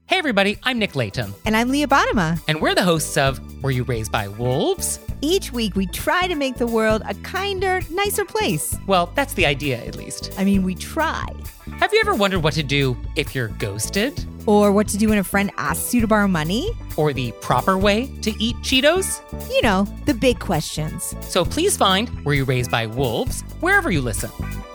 Hey everybody, I'm Nick Layton. And I'm Leah Bottima. And we're the hosts of Were You Raised by Wolves? Each week we try to make the world a kinder, nicer place. Well, that's the idea, at least. I mean, we try. Have you ever wondered what to do if you're ghosted? Or what to do when a friend asks you to borrow money? Or the proper way to eat Cheetos? You know, the big questions. So please find Were You Raised by Wolves wherever you listen.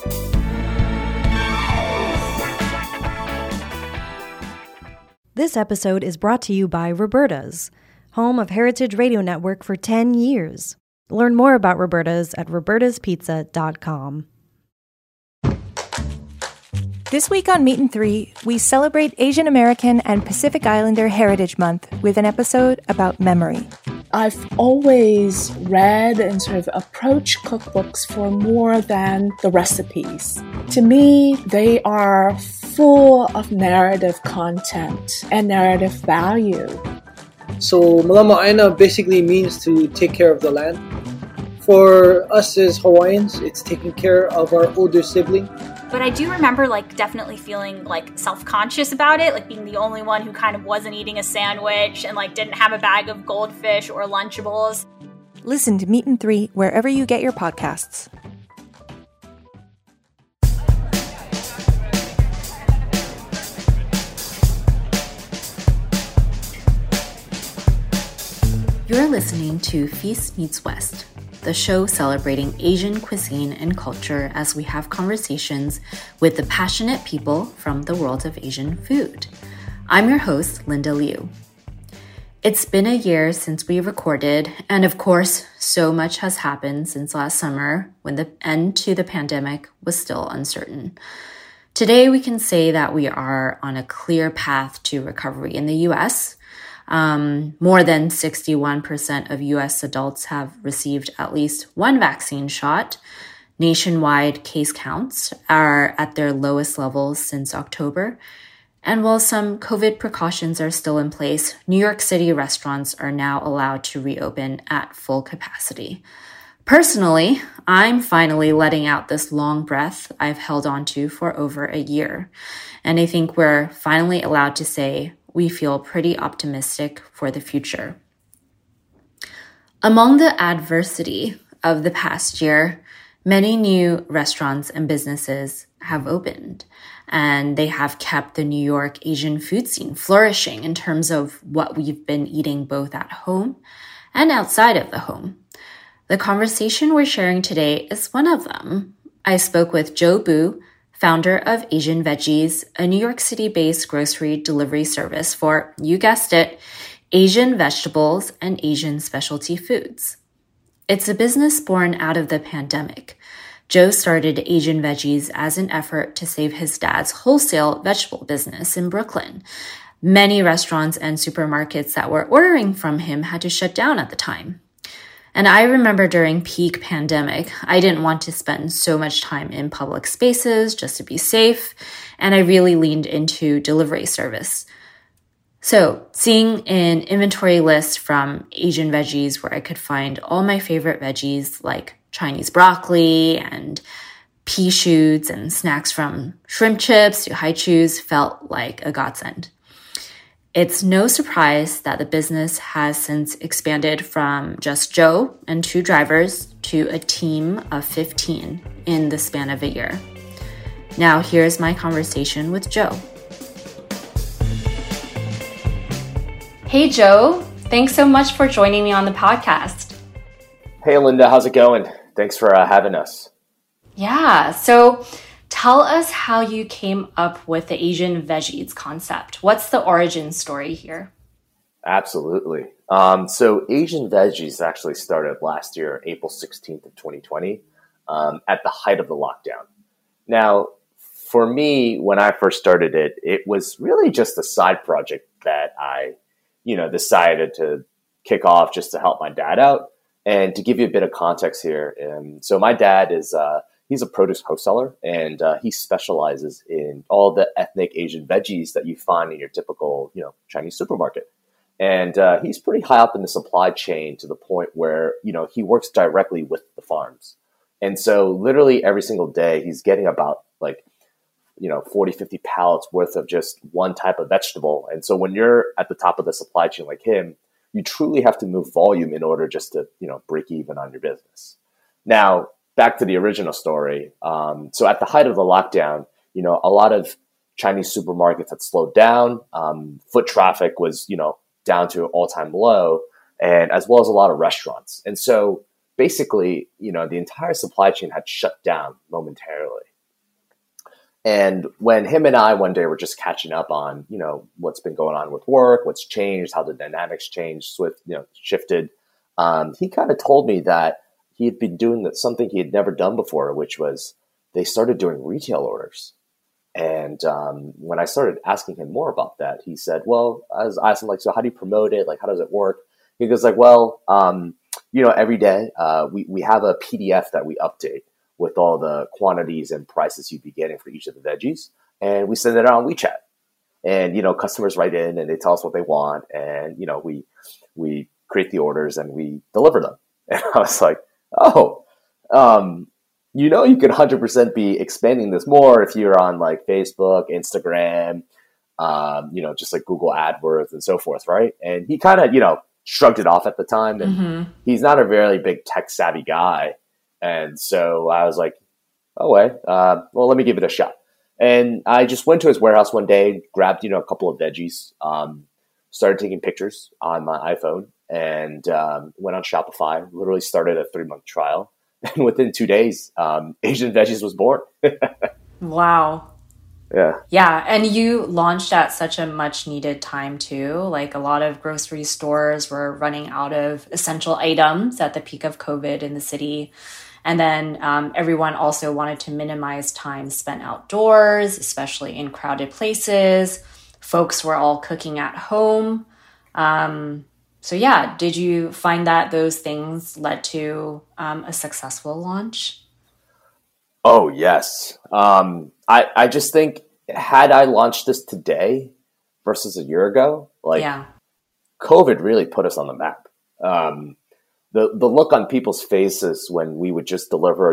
This episode is brought to you by Roberta's, home of Heritage Radio Network for 10 years. Learn more about Roberta's at robertaspizza.com. This week on Meat and Three, we celebrate Asian American and Pacific Islander Heritage Month with an episode about memory. I've always read and sort of approached cookbooks for more than the recipes. To me, they are full of narrative content and narrative value. So Malama basically means to take care of the land. For us as Hawaiians, it's taking care of our older sibling. But I do remember definitely feeling self-conscious about it, being the only one who kind of wasn't eating a sandwich and didn't have a bag of goldfish or Lunchables. Listen to Meat and Three wherever you get your podcasts. You're listening to Feast Meets West, the show celebrating Asian cuisine and culture as we have conversations with the passionate people from the world of Asian food. I'm your host, Linda Liu. It's been a year since we recorded, and of course, so much has happened since last summer when the end to the pandemic was still uncertain. Today, we can say that we are on a clear path to recovery in the U.S., more than 61% of U.S. adults have received at least one vaccine shot. Nationwide case counts are at their lowest levels since October. And while some COVID precautions are still in place, New York City restaurants are now allowed to reopen at full capacity. Personally, I'm finally letting out this long breath I've held on to for over a year. And I think we're finally allowed to say, we feel pretty optimistic for the future. Among the adversity of the past year, many new restaurants and businesses have opened, and they have kept the New York Asian food scene flourishing in terms of what we've been eating both at home and outside of the home. The conversation we're sharing today is one of them. I spoke with Joe Bu, founder of Asian Veggies, a New York City-based grocery delivery service for, you guessed it, Asian vegetables and Asian specialty foods. It's a business born out of the pandemic. Joe started Asian Veggies as an effort to save his dad's wholesale vegetable business in Brooklyn. Many restaurants and supermarkets that were ordering from him had to shut down at the time. And I remember during peak pandemic, I didn't want to spend so much time in public spaces just to be safe, and I really leaned into delivery service. So seeing an inventory list from Asian Veggies where I could find all my favorite veggies like Chinese broccoli and pea shoots and snacks from shrimp chips to haichus felt like a godsend. It's no surprise that the business has since expanded from just Joe and 2 drivers to a team of 15 in the span of a year. Now here's my conversation with Joe. Hey Joe, thanks so much for joining me on the podcast. Hey Linda, how's it going? Thanks for having us. Yeah, so tell us how you came up with the Asian Veggies concept. What's the origin story here? Absolutely. So Asian Veggies actually started last year, April 16th of 2020, at the height of the lockdown. Now, for me, when I first started it, it was really just a side project that I, decided to kick off just to help my dad out. And to give you a bit of context here, so my dad is he's a produce wholesaler, and he specializes in all the ethnic Asian veggies that you find in your typical, Chinese supermarket. And he's pretty high up in the supply chain to the point where, he works directly with the farms. And so literally every single day, he's getting about 40, 50 pallets worth of just one type of vegetable. And so when you're at the top of the supply chain like him, you truly have to move volume in order just to, break even on your business. Now, back to the original story. So at the height of the lockdown, a lot of Chinese supermarkets had slowed down. Foot traffic was, down to an all-time low, and as well as a lot of restaurants. And so basically, the entire supply chain had shut down momentarily. And when him and I one day were just catching up on, what's been going on with work, what's changed, how the dynamics changed, shifted, he kind of told me that he had been doing something he had never done before, which was they started doing retail orders. And when I started asking him more about that, he said, well, I was asking, so how do you promote it? How does it work? He goes well, every day we have a PDF that we update with all the quantities and prices you'd be getting for each of the veggies. And we send it out on WeChat. And, customers write in and they tell us what they want. And, we create the orders and we deliver them. And I was like, you could 100% be expanding this more if you're on Facebook, Instagram, just Google AdWords and so forth, right? And he kind of, shrugged it off at the time. And he's not a very big tech savvy guy. And so I was like, well, let me give it a shot. And I just went to his warehouse one day, grabbed, a couple of veggies, started taking pictures on my iPhone and went on Shopify, literally started a 3-month trial. And within 2 days, Asian Veggies was born. Wow. Yeah. Yeah. And you launched at such a much needed time too. A lot of grocery stores were running out of essential items at the peak of COVID in the city. And then everyone also wanted to minimize time spent outdoors, especially in crowded places. Folks were all cooking at home. So yeah, did you find that those things led to a successful launch? Oh, yes. I just think had I launched this today versus a year ago, COVID really put us on the map. The look on people's faces when we would just deliver,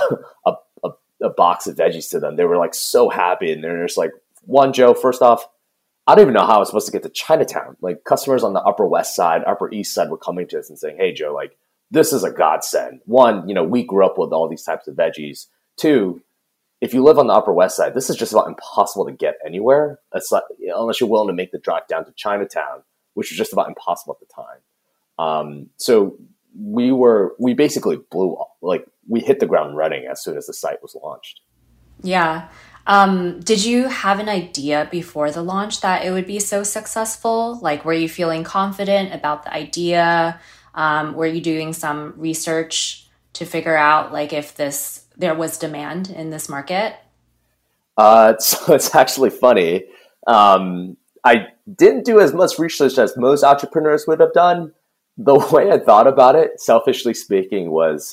a box of veggies to them, they were so happy. And they're just one, Joe, first off, I don't even know how I was supposed to get to Chinatown. Customers on the Upper West Side, Upper East Side were coming to us and saying, hey, Joe, this is a godsend. One, we grew up with all these types of veggies. Two, if you live on the Upper West Side, this is just about impossible to get anywhere. It's unless you're willing to make the drive down to Chinatown, which was just about impossible at the time. So we basically blew up. We hit the ground running as soon as the site was launched. Yeah. Did you have an idea before the launch that it would be so successful? Were you feeling confident about the idea? Were you doing some research to figure out if there was demand in this market? So it's actually funny. I didn't do as much research as most entrepreneurs would have done. The way I thought about it, selfishly speaking, was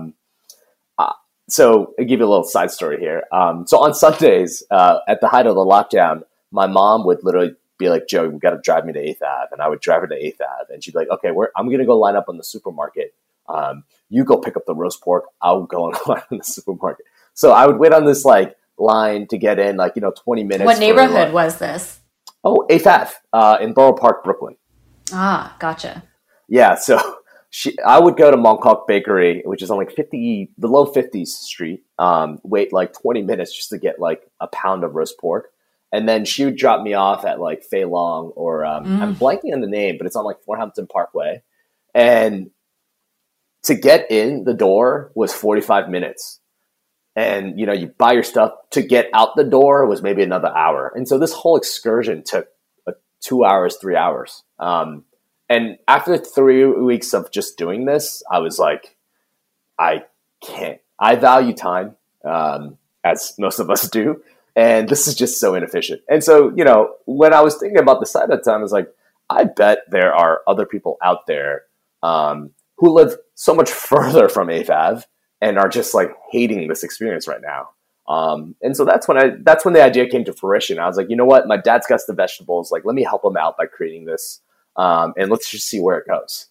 so I'll give you a little side story here. So on Sundays, at the height of the lockdown, my mom would literally be like, Joe, you got to drive me to 8th Ave. And I would drive her to 8th Ave. And she'd be like, okay, I'm going to go line up on the supermarket. You go pick up the roast pork. I'll go and line in the supermarket. So I would wait on this line to get in 20 minutes. What neighborhood was this? Oh, 8th Ave in Borough Park, Brooklyn. Ah, gotcha. Yeah, so I would go to Mongkok Bakery, which is on the low 50s street, wait 20 minutes just to get a pound of roast pork. And then she would drop me off at Fei Long or I'm blanking on the name, but it's on Forthampton Parkway. And to get in the door was 45 minutes. And, you buy your stuff. To get out the door was maybe another hour. And so this whole excursion took 2 hours, 3 hours. And after 3 weeks of just doing this, I was like, I can't. I value time, as most of us do. And this is just so inefficient. And so, when I was thinking about the site at the time, I was like, I bet there are other people out there who live so much further from 8th Ave and are just hating this experience right now. And so that's when the idea came to fruition. I was like, you know what? My dad's got the vegetables. Let me help him out by creating this. And let's just see where it goes.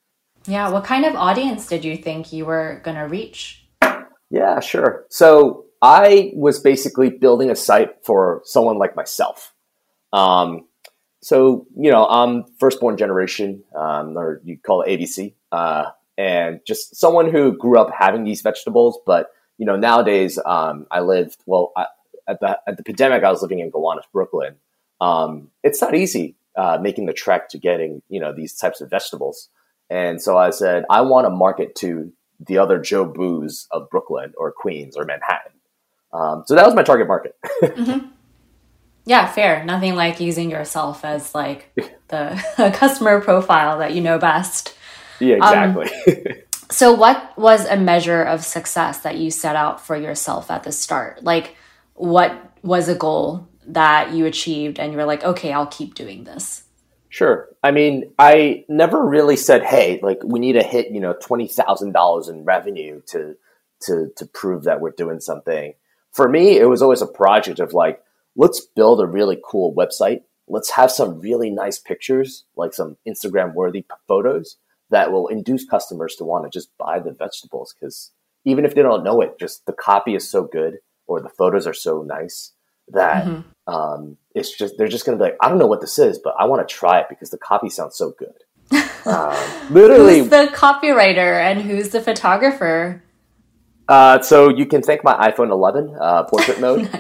Yeah. What kind of audience did you think you were going to reach? Yeah, sure. So I was basically building a site for someone like myself. So, I'm firstborn generation, or you call it ABC, and just someone who grew up having these vegetables. But, nowadays, at the pandemic, I was living in Gowanus, Brooklyn. It's not easy making the trek to getting, these types of vegetables. And so I said, I want to market to the other Joe Boos of Brooklyn or Queens or Manhattan. So that was my target market. Mm-hmm. Yeah, fair. Nothing like using yourself as like the customer profile that you know best. Yeah, exactly. So what was a measure of success that you set out for yourself at the start? Like, what was a goal that you achieved and you were like, okay, I'll keep doing this? Sure. I mean, I never really said, hey, like we need to hit, $20,000 in revenue to prove that we're doing something. For me, it was always a project of like, let's build a really cool website. Let's have some really nice pictures, like some Instagram worthy photos that will induce customers to want to just buy the vegetables. Because even if they don't know it, just the copy is so good or the photos are so nice that it's just, they're just going to be like, I don't know what this is, but I want to try it because the copy sounds so good. Literally, who's the copywriter and who's the photographer? So you can thank my iPhone 11 portrait mode.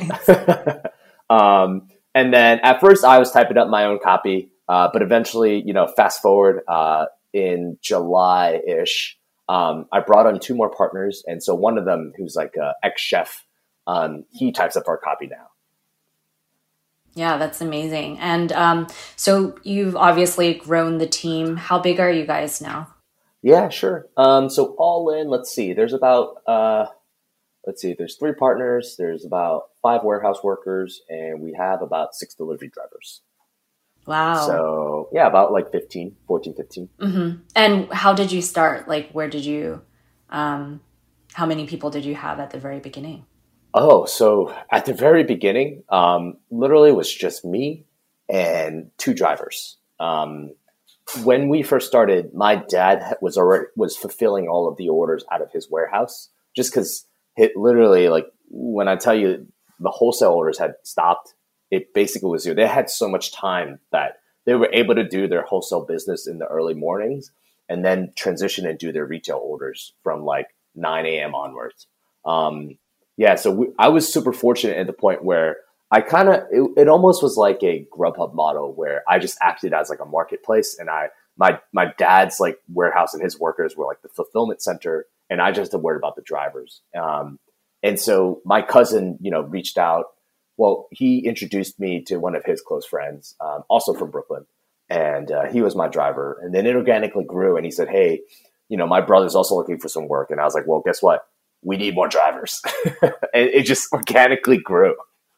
And then at first I was typing up my own copy, but eventually, fast forward in July-ish, I brought on 2 more partners. And so one of them, who's like an ex-chef, he types up our copy now. Yeah, that's amazing. And so you've obviously grown the team. How big are you guys now? Yeah, sure. So all in, let's see, there's about, there's 3 partners, there's about 5 warehouse workers, and we have about 6 delivery drivers. Wow. So yeah, about like 15. Mm-hmm. And how did you start? Like, where did you, how many people did you have at the very beginning? Oh, so at the very beginning, literally was just me and 2 drivers. When we first started, my dad was fulfilling all of the orders out of his warehouse, just because it literally, like when I tell you the wholesale orders had stopped, it basically was they had so much time that they were able to do their wholesale business in the early mornings and then transition and do their retail orders from like 9 a.m. onwards. Yeah, so I was super fortunate at the point where I it almost was like a Grubhub model where I just acted as like a marketplace, and my dad's like warehouse and his workers were like the fulfillment center, and I just had worried about the drivers. And so my cousin, reached out. Well, he introduced me to one of his close friends, also from Brooklyn, and he was my driver. And then it organically grew, and he said, hey, my brother's also looking for some work. And I was like, well, guess what? We need more drivers. And it just organically grew.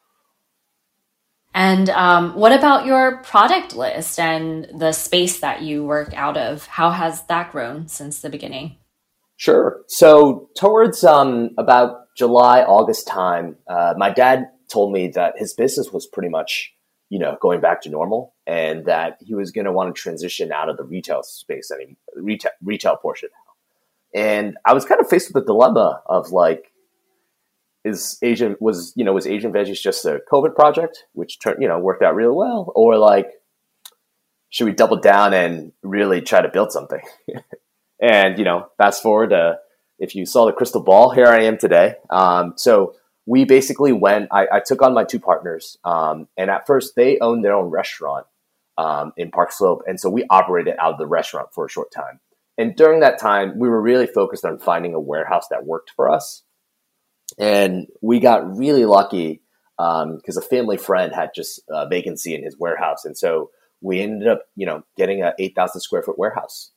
And what about your product list and the space that you work out of? How has that grown since the beginning? Sure. So towards about July, August time, my dad told me that his business was pretty much, going back to normal, and that he was going to want to transition out of the retail space, retail portion. And I was kind of faced with the dilemma of like, was Asian Veggies just a COVID project, which worked out really well, or like, should we double down and really try to build something? And fast forward, if you saw the crystal ball, here I am today. So we basically I took on my 2 partners, and at first they owned their own restaurant in Park Slope, and so we operated out of the restaurant for a short time. And during that time, we were really focused on finding a warehouse that worked for us. And we got really lucky because a family friend had just a vacancy in his warehouse. And so we ended up, getting a 8,000 square foot warehouse.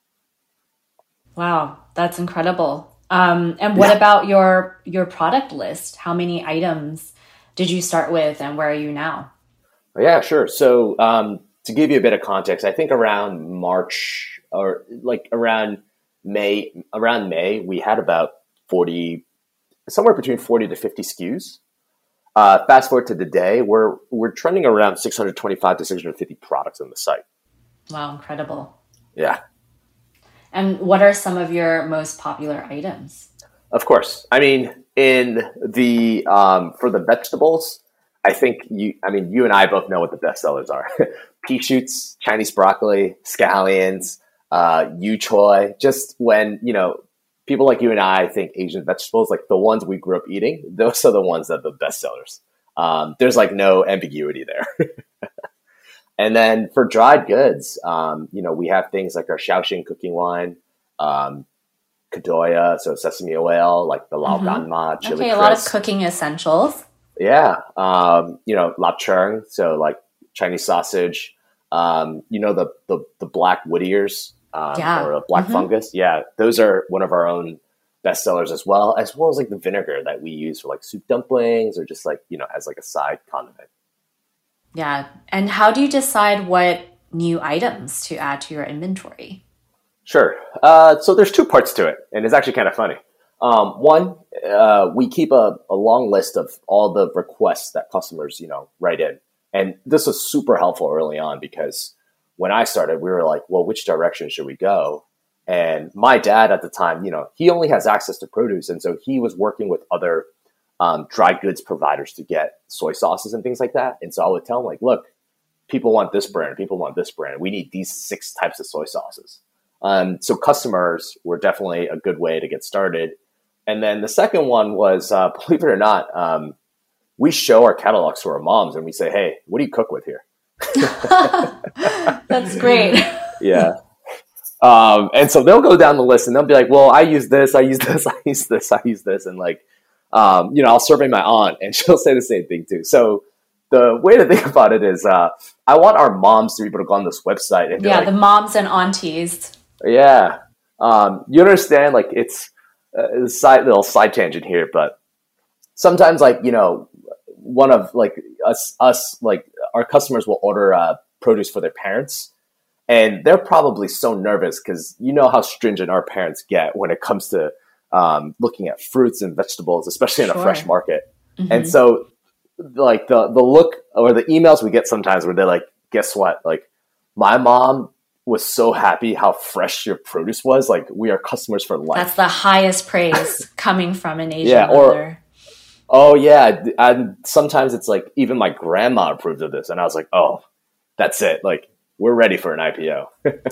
Wow, that's incredible. And what about your product list? How many items did you start with, and where are you now? Yeah, sure. So to give you a bit of context, I think around March or like around May, we had about 40, somewhere between 40 to 50 SKUs. Fast forward to today, we're trending around 625 to 650 products on the site. Wow, incredible. Yeah. And what are some of your most popular items? Of course. I mean, In the for the vegetables, I think you and I both know what the best sellers are. Pea shoots, Chinese broccoli, scallions, yu choy. Just when, people like you and I think Asian vegetables, like the ones we grew up eating, those are the ones that are the best sellers. There's like no ambiguity there. And then for dried goods, we have things like our Shaoxing cooking wine, Kadoya, so sesame oil, like the Lao Gan Ma, chili Okay, a lot of cooking essentials. Yeah. Lapchung, so like Chinese sausage, the black wood ears, or a black fungus. Yeah. Those are one of our own best sellers as well as like the vinegar that we use for like soup dumplings or just like, as like a side condiment. Yeah. And how do you decide what new items to add to your inventory? Sure. So there's two parts to it, and it's actually kind of funny. One, we keep a long list of all the requests that customers, write in. And this was super helpful early on because when I started, we were like, well, which direction should we go? And my dad at the time, he only has access to produce. And so he was working with other dry goods providers to get soy sauces and things like that. And so I would tell him like, look, people want this brand. People want this brand. We need these 6 types of soy sauces. So customers were definitely a good way to get started. And then the second one was, believe it or not, we show our catalogs to our moms and we say, hey, what do you cook with here? That's great. Yeah. And so they'll go down the list and they'll be like, well, I use this, I use this, I use this, I use this. And like, I'll survey my aunt and she'll say the same thing too. So the way to think about it is, I want our moms to be able to go on this website and be like, the moms and aunties. Yeah. You understand, like it's a little side tangent here, but sometimes like, one of like us, like our customers will order produce for their parents and they're probably so nervous because how stringent our parents get when it comes to looking at fruits and vegetables, especially in a fresh market. Mm-hmm. And so like the look or the emails we get sometimes where they're like, guess what? Like my mom was so happy how fresh your produce was. Like we are customers for life. That's the highest praise coming from an Asian mother. Oh yeah. And sometimes it's like, even my grandma approved of this. And I was like, oh, that's it. Like we're ready for an IPO.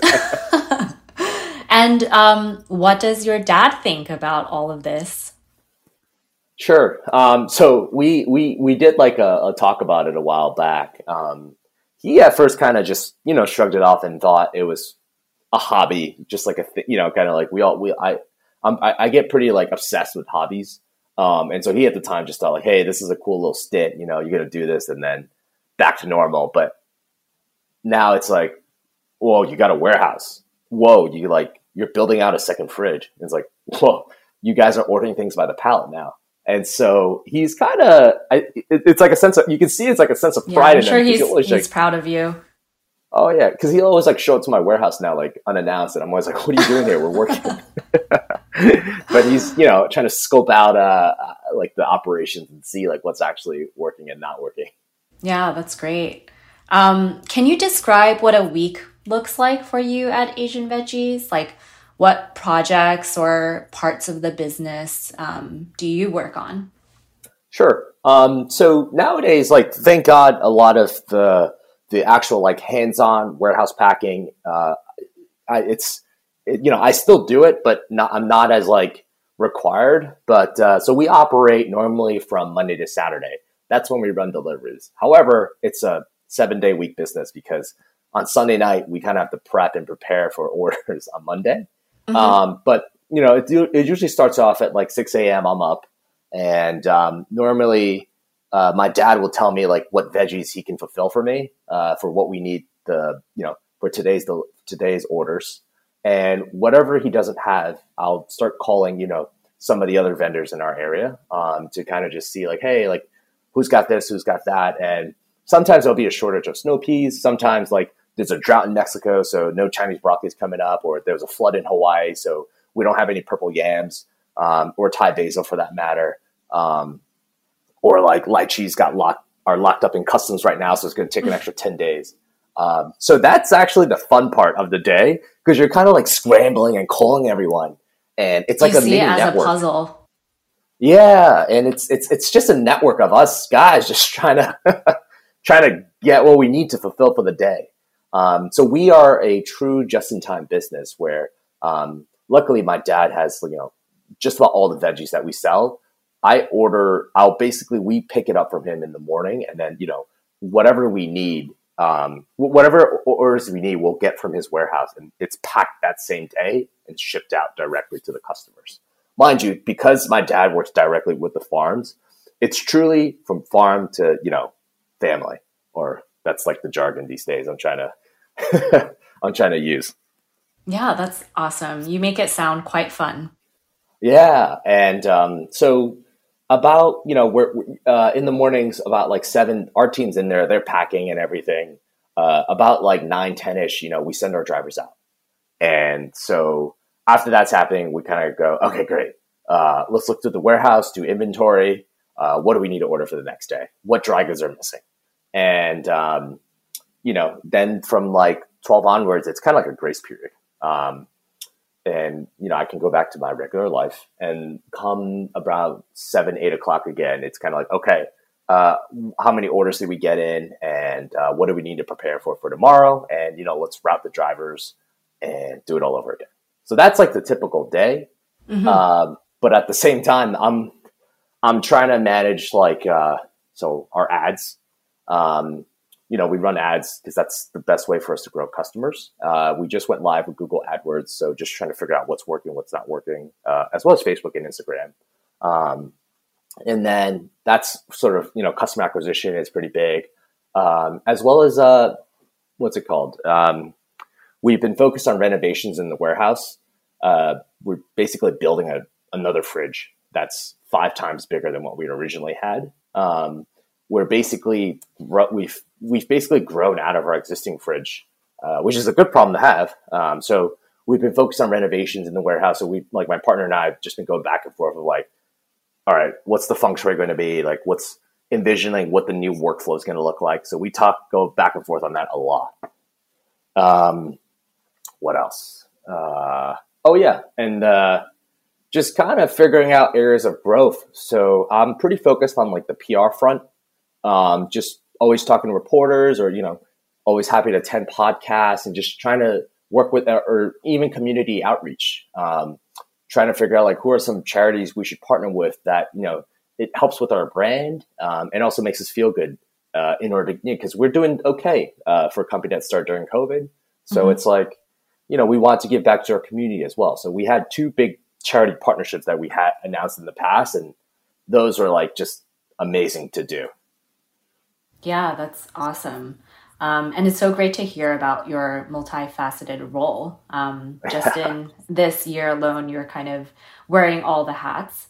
And what does your dad think about all of this? Sure. So we did like a talk about it a while back. He at first kind of just, shrugged it off and thought it was a hobby, just like a kind of like I get pretty like obsessed with hobbies. And so he at the time just thought like, hey, this is a cool little stint, you're going to do this and then back to normal. But now it's like, whoa, you got a warehouse. Whoa, you're building out a second fridge. It's like, whoa, you guys are ordering things by the pallet now. And so he's kind of, it's like a sense of, you can see it's like a sense of pride in him. I'm sure he's proud of you. Oh yeah. Cause he'll always like show up to my warehouse now, like unannounced. And I'm always like, what are you doing here? We're working. But he's, trying to scope out, like the operations and see like what's actually working and not working. Yeah, that's great. Can you describe what a week looks like for you at Asian Veggies? Like what projects or parts of the business do you work on? Sure. So nowadays, like, thank God, a lot of the actual like hands-on warehouse packing, I still do it, but I'm not as like required. But so we operate normally from Monday to Saturday. That's when we run deliveries. However, it's a 7-day week business because on Sunday night we kind of have to prep and prepare for orders on Monday. Mm-hmm. But it usually starts off at like 6 a.m. I'm up, and normally my dad will tell me like what veggies he can fulfill for me for what we need for today's orders, and whatever he doesn't have, I'll start calling some of the other vendors in our area to kind of just see like, hey, like who's got this, who's got that, and sometimes there'll be a shortage of snow peas. Sometimes like there's a drought in Mexico, so no Chinese broccoli is coming up, or there's a flood in Hawaii, so we don't have any purple yams, or Thai basil for that matter. Or like lychees are locked up in customs right now, so it's going to take an extra 10 days. So that's actually the fun part of the day, because you're kind of like scrambling and calling everyone, and it's like a mini network. As a puzzle. Yeah, and it's just a network of us guys just trying to trying to get what we need to fulfill for the day. So we are a true just-in-time business where, luckily, my dad has just about all the veggies that we sell. We pick it up from him in the morning, and then whatever we need, whatever orders we need, we'll get from his warehouse, and it's packed that same day and shipped out directly to the customers. Mind you, because my dad works directly with the farms, it's truly from farm to, family, or that's like the jargon these days I'm trying to use. Yeah, that's awesome. You make it sound quite fun. Yeah. And so about, we're in the mornings about like 7, our team's in there, they're packing and everything. About like 9, 10-ish, we send our drivers out. And so after that's happening, we kind of go, okay, great. Let's look through the warehouse, do inventory. What do we need to order for the next day? What dry goods are missing? And, then from like 12 onwards, it's kind of like a grace period. And I can go back to my regular life, and come about 7, 8 o'clock again, it's kind of like, okay, how many orders did we get in, and what do we need to prepare for tomorrow? And, let's route the drivers and do it all over again. So that's like the typical day. Mm-hmm. But at the same time, I'm trying to manage so our ads. We run ads because that's the best way for us to grow customers. We just went live with Google AdWords, so just trying to figure out what's working, what's not working, as well as Facebook and Instagram. And then that's sort of, customer acquisition is pretty big, as well as what's it called? We've been focused on renovations in the warehouse. We're basically building another fridge that's 5 times bigger than what we originally had. We're basically we've basically grown out of our existing fridge, which is a good problem to have. So we've been focused on renovations in the warehouse. So my partner and I have just been going back and forth of like, all right, what's the feng shui going to be? Like, what's envisioning what the new workflow is going to look like? So we go back and forth on that a lot. What else? And just kind of figuring out areas of growth. So I'm pretty focused on like the PR front. Just always talking to reporters, or, always happy to attend podcasts, and just trying to work with, or even community outreach, trying to figure out like who are some charities we should partner with that, it helps with our brand, and also makes us feel good, in order to, because we're doing okay, for a company that started during COVID. So It's like, we want to give back to our community as well. So we had 2 big charity partnerships that we had announced in the past, and those are like just amazing to do. Yeah, that's awesome. And it's so great to hear about your multifaceted role. Just in this year alone, you're kind of wearing all the hats.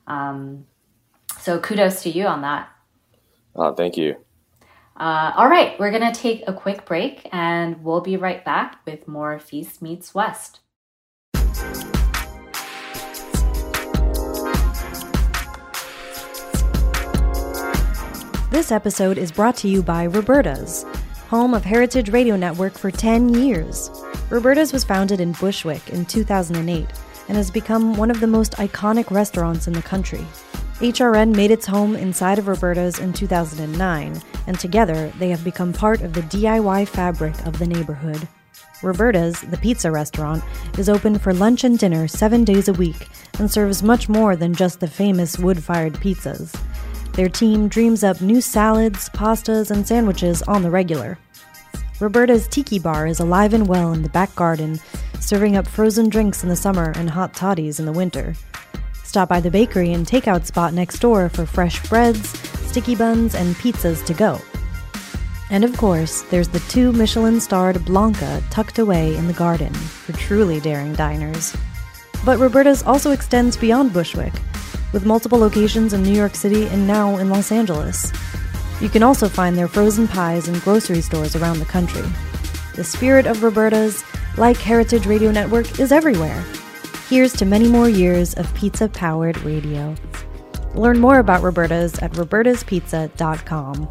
So kudos to you on that. Oh, thank you. All right, we're going to take a quick break, and we'll be right back with more Feast Meets West. This episode is brought to you by Roberta's, home of Heritage Radio Network for 10 years. Roberta's was founded in Bushwick in 2008 and has become one of the most iconic restaurants in the country. HRN made its home inside of Roberta's in 2009, and together they have become part of the DIY fabric of the neighborhood. Roberta's, the pizza restaurant, is open for lunch and dinner 7 days a week and serves much more than just the famous wood-fired pizzas. Their team dreams up new salads, pastas, and sandwiches on the regular. Roberta's Tiki Bar is alive and well in the back garden, serving up frozen drinks in the summer and hot toddies in the winter. Stop by the bakery and takeout spot next door for fresh breads, sticky buns, and pizzas to go. And of course, there's the 2 Michelin-starred Blanca tucked away in the garden for truly daring diners. But Roberta's also extends beyond Bushwick, with multiple locations in New York City and now in Los Angeles. You can also find their frozen pies in grocery stores around the country. The spirit of Roberta's, like Heritage Radio Network, is everywhere. Here's to many more years of pizza-powered radio. Learn more about Roberta's at robertaspizza.com.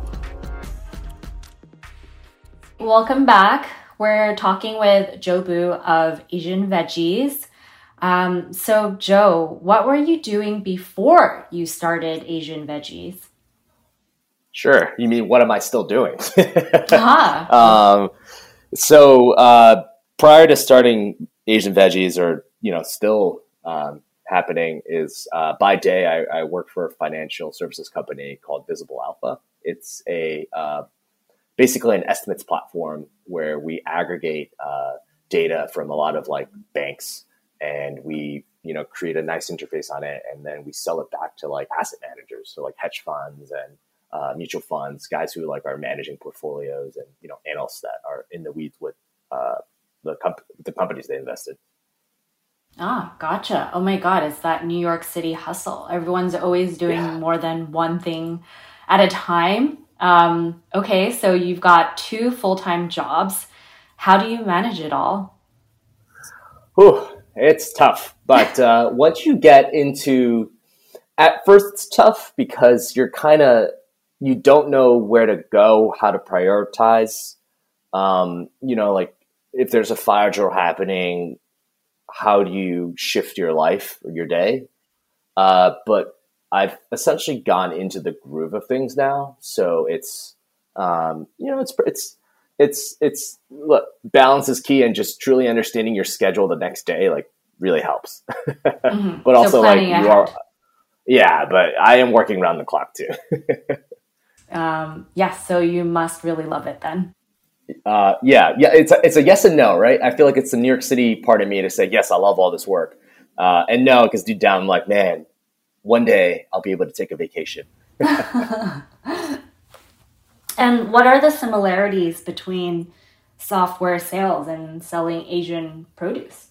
Welcome back. We're talking with Jobu of Asian Veggies. So Joe, what were you doing before you started Asian Veggies? Sure. You mean, what am I still doing? Uh-huh. Prior to starting Asian Veggies, or, still happening, is by day, I work for a financial services company called Visible Alpha. It's basically an estimates platform where we aggregate data from a lot of like banks, and we create a nice interface on it, and then we sell it back to like asset managers, so like hedge funds and mutual funds, guys who like are managing portfolios, and analysts that are in the weeds with the companies they invested. Ah, gotcha. Oh my God, it's that New York City hustle. Everyone's always doing more than one thing at a time. Okay, so you've got 2 full-time jobs. How do you manage it all? Whew, it's tough. But once you get into, at first it's tough because you don't know where to go, how to prioritize. Like if there's a fire drill happening, how do you shift your life or your day? But I've essentially gone into the groove of things now. So it's, look, balance is key, and just truly understanding your schedule the next day, like, really helps. Mm-hmm. But also, so like, ahead. but I am working around the clock too. So you must really love it then. It's a yes and no, right? I feel like it's the New York City part of me to say, yes, I love all this work. And no, because deep down I'm like, man, one day I'll be able to take a vacation. And what are the similarities between software sales and selling Asian produce?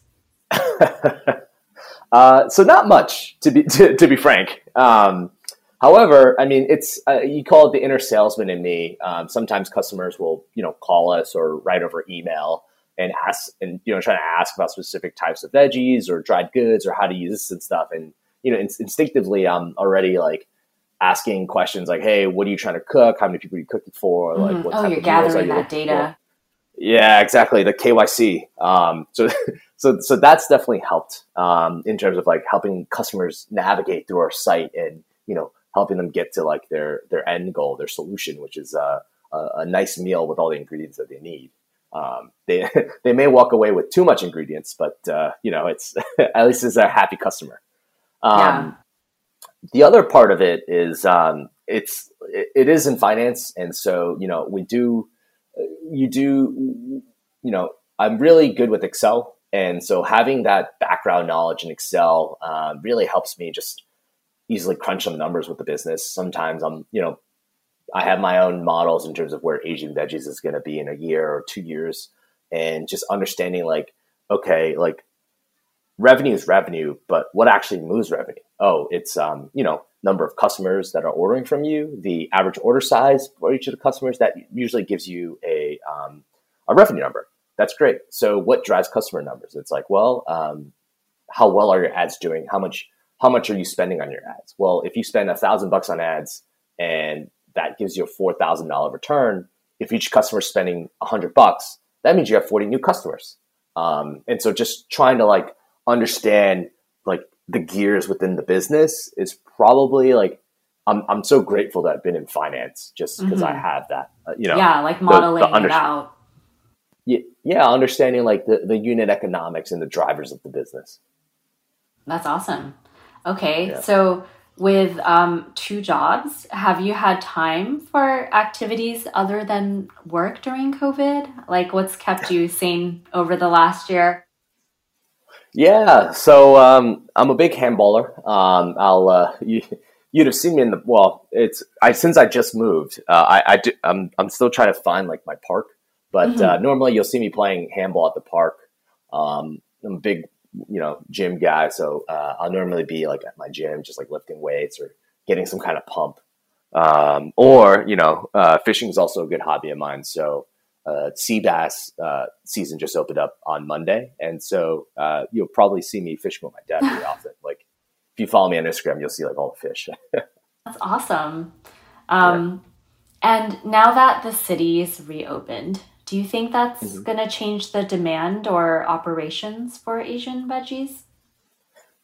So not much, to be frank. However, I mean, it's you call it the inner salesman in me. Sometimes customers will, call us or write over email and ask, and trying to ask about specific types of veggies or dried goods or how to use this and stuff. And instinctively, I'm already like asking questions like, "Hey, what are you trying to cook? How many people are you cooking for? Like, what type you're of meals are gathering you that looking data. for?" Yeah, exactly. The KYC. So that's definitely helped in terms of like helping customers navigate through our site and helping them get to like their end goal, their solution, which is a nice meal with all the ingredients that they need. They may walk away with too much ingredients, but it's at least it's a happy customer. The other part of it is it is in finance, and so I'm really good with Excel, and so having that background knowledge in Excel really helps me just easily crunch some numbers with the business. Sometimes I have my own models in terms of where Asian Veggies is going to be in a year or 2 years, and just understanding like, okay, like revenue is revenue, but what actually moves revenue? Oh, it's, number of customers that are ordering from you, the average order size for each of the customers, that usually gives you a revenue number. That's great. So what drives customer numbers? It's like, well, how well are your ads doing? How much are you spending on your ads? Well, if you spend $1,000 on ads and that gives you a $4,000 return, if each customer is spending $100, that means you have 40 new customers. And so just trying to like understand like the gears within the business is probably like, I'm so grateful that I've been in finance just because I have that, like modeling it out. Yeah. Understanding like the unit economics and the drivers of the business. That's awesome. Okay. Yeah. So with 2 jobs, have you had time for activities other than work during COVID? Like what's kept you sane over the last year? Yeah. So I'm a big handballer. You'd have seen me since I just moved, I'm still trying to find like my park, but normally you'll see me playing handball at the park. I'm a big, gym guy. So I'll normally be like at my gym, just like lifting weights or getting some kind of pump. Fishing is also a good hobby of mine. So sea bass season just opened up on Monday. And so you'll probably see me fishing with my dad pretty often. Like if you follow me on Instagram, you'll see like all the fish. That's awesome. And now that the city's reopened, do you think that's going to change the demand or operations for Asian Veggies?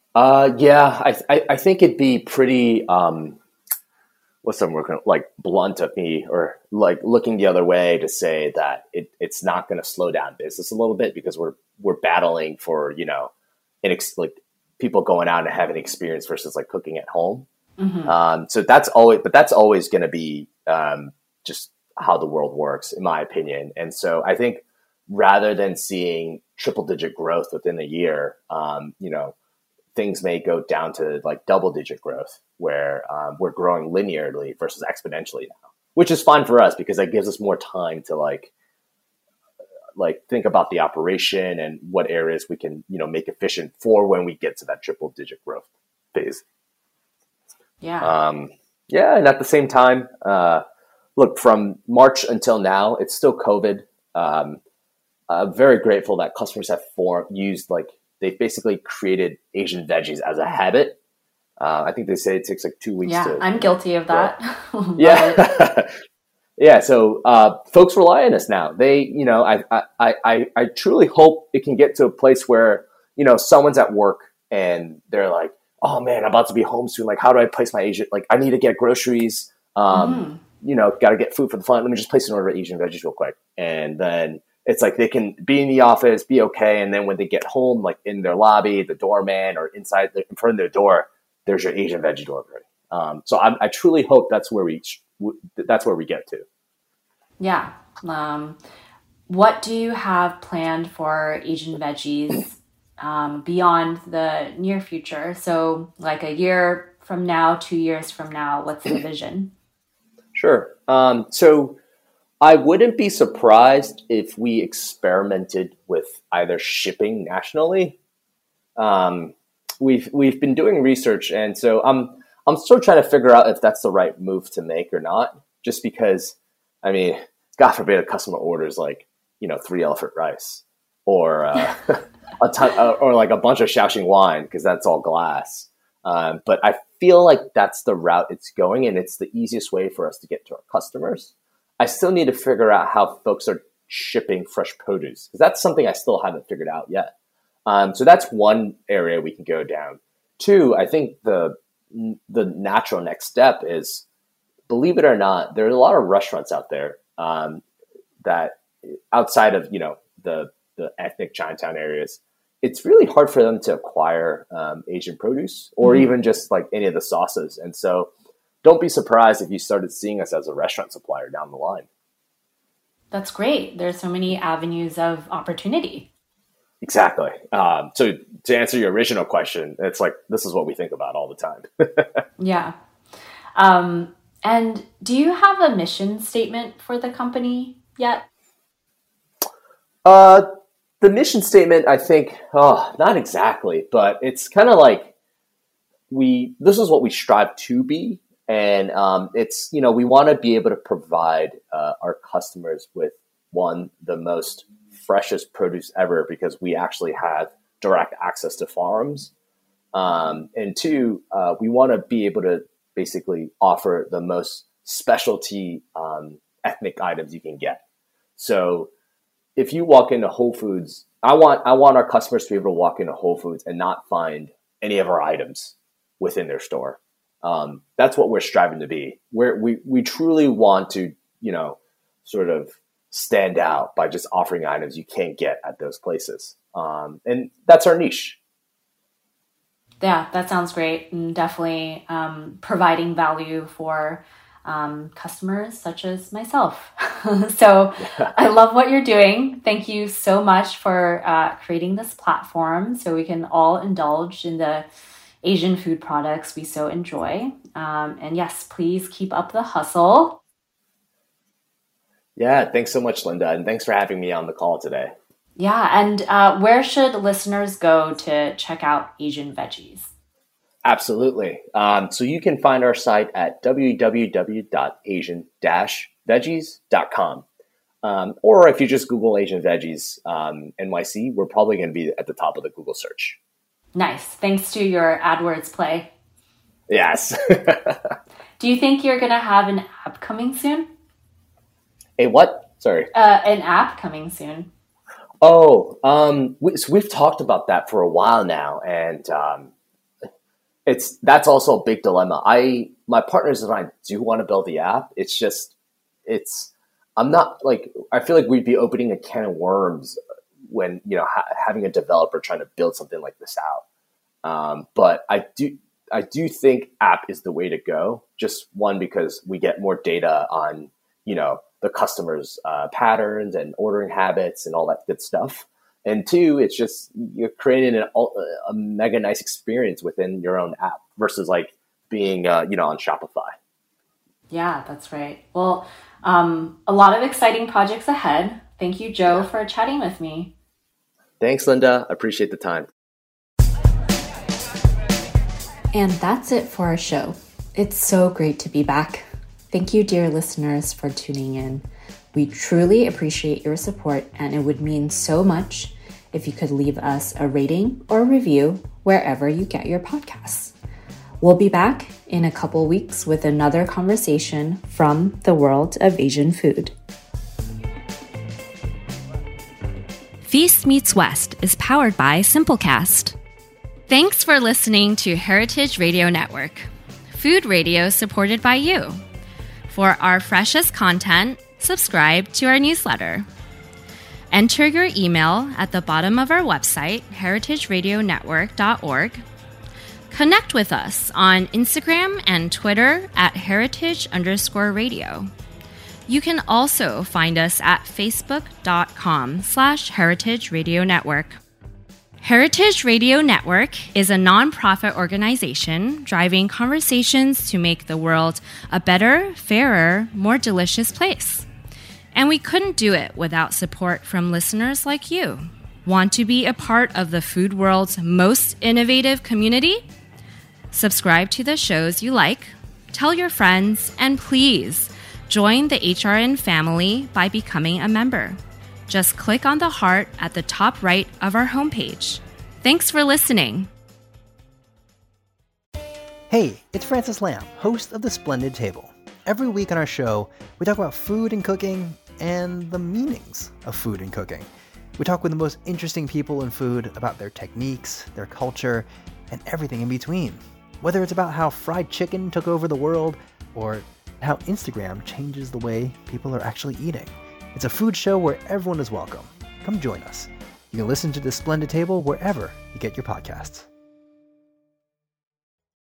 Yeah, I think it'd be pretty, what's some word, like blunt of me, or like looking the other way to say that it's not going to slow down business a little bit, because we're battling for, like people going out and having experience versus like cooking at home. So that's always going to be just how the world works, in my opinion. And so I think rather than seeing triple digit growth within a year, things may go down to like double digit growth, where we're growing linearly versus exponentially now, which is fine for us because that gives us more time to like think about the operation and what areas we can, make efficient for when we get to that triple digit growth phase. Yeah. And at the same time, look, from March until now, it's still COVID. I'm very grateful that customers have they've basically created Asian veggies as a habit. I think they say it takes like 2 weeks. Yeah, I'm guilty of that. Yeah. Yeah. So folks rely on us now. They, I truly hope it can get to a place where, someone's at work and they're like, oh man, I'm about to be home soon. Like, how do I place my Asian? Like, I need to get groceries. Got to get food for the fun. Let me just place an order of Asian veggies real quick. And then it's like they can be in the office, be okay. And then when they get home, like in their lobby, the doorman or in front of their door, there's your Asian veggie delivery. So I truly hope that's where we get to. Yeah. What do you have planned for Asian veggies beyond the near future? So like a year from now, 2 years from now, what's the vision? Sure. So I wouldn't be surprised if we experimented with either shipping nationally. We've been doing research, and so I'm still trying to figure out if that's the right move to make or not. Just because, I mean, God forbid a customer orders like 3 elephant rice or a ton, or like a bunch of Shaoxing wine, because that's all glass. But I feel like that's the route it's going, and it's the easiest way for us to get to our customers. I still need to figure out how folks are shipping fresh produce, because that's something I still haven't figured out yet. So that's one area we can go down. 2, I think the natural next step is, believe it or not, there are a lot of restaurants out there that outside of the ethnic Chinatown areas, it's really hard for them to acquire Asian produce or even just like any of the sauces. And so don't be surprised if you started seeing us as a restaurant supplier down the line. That's great. There's so many avenues of opportunity. Exactly. So to answer your original question, it's like, this is what we think about all the time. Yeah. And do you have a mission statement for the company yet? The mission statement, I think, not exactly, but it's kind of like this is what we strive to be. And it's, we want to be able to provide our customers with, one, the most freshest produce ever, because we actually have direct access to farms. And 2, we want to be able to basically offer the most specialty ethnic items you can get. So if you walk into Whole Foods, I want our customers to be able to walk into Whole Foods and not find any of our items within their store. That's what we're striving to be. We truly want to, sort of stand out by just offering items you can't get at those places. And that's our niche. Yeah, that sounds great. And definitely providing value for customers such as myself. So I love what you're doing. Thank you so much for creating this platform so we can all indulge in the Asian food products we so enjoy. And yes, please keep up the hustle. Yeah, thanks so much, Linda. And thanks for having me on the call today. Yeah, and where should listeners go to check out Asian veggies? Absolutely. So you can find our site at www.asian-veggies.com. Or if you just Google Asian Veggies NYC, we're probably going to be at the top of the Google search. Nice. Thanks to your AdWords play. Yes. Do you think you're going to have an app coming soon? A what? Sorry. An app coming soon. Oh, we've talked about that for a while now. And that's also a big dilemma. My partners and I do want to build the app. I'm not like, I feel like we'd be opening a can of worms when, having a developer trying to build something like this out. But I do think app is the way to go. Just one, because we get more data on, the customers' patterns and ordering habits and all that good stuff. And two, it's just you're creating a mega nice experience within your own app versus like being, on Shopify. Yeah, that's right. Well, a lot of exciting projects ahead. Thank you, Joe, for chatting with me. Thanks, Linda. I appreciate the time. And that's it for our show. It's so great to be back. Thank you, dear listeners, for tuning in. We truly appreciate your support, and it would mean so much if you could leave us a rating or review wherever you get your podcasts. We'll be back in a couple weeks with another conversation from the world of Asian food. Feast Meets West is powered by Simplecast. Thanks for listening to Heritage Radio Network, food radio supported by you. For our freshest content, subscribe to our newsletter. Enter your email at the bottom of our website, heritageradionetwork.org. Connect with us on Instagram and Twitter at heritage_radio. You can also find us at facebook.com/Heritage Radio Network. Heritage Radio Network is a nonprofit organization driving conversations to make the world a better, fairer, more delicious place. And we couldn't do it without support from listeners like you. Want to be a part of the food world's most innovative community? Subscribe to the shows you like, tell your friends, and please join the HRN family by becoming a member. Just click on the heart at the top right of our homepage. Thanks for listening. Hey, it's Francis Lam, host of The Splendid Table. Every week on our show, we talk about food and cooking and the meanings of food and cooking. We talk with the most interesting people in food about their techniques, their culture, and everything in between. Whether it's about how fried chicken took over the world or how Instagram changes the way people are actually eating. It's a food show where everyone is welcome. Come join us. You can listen to The Splendid Table wherever you get your podcasts.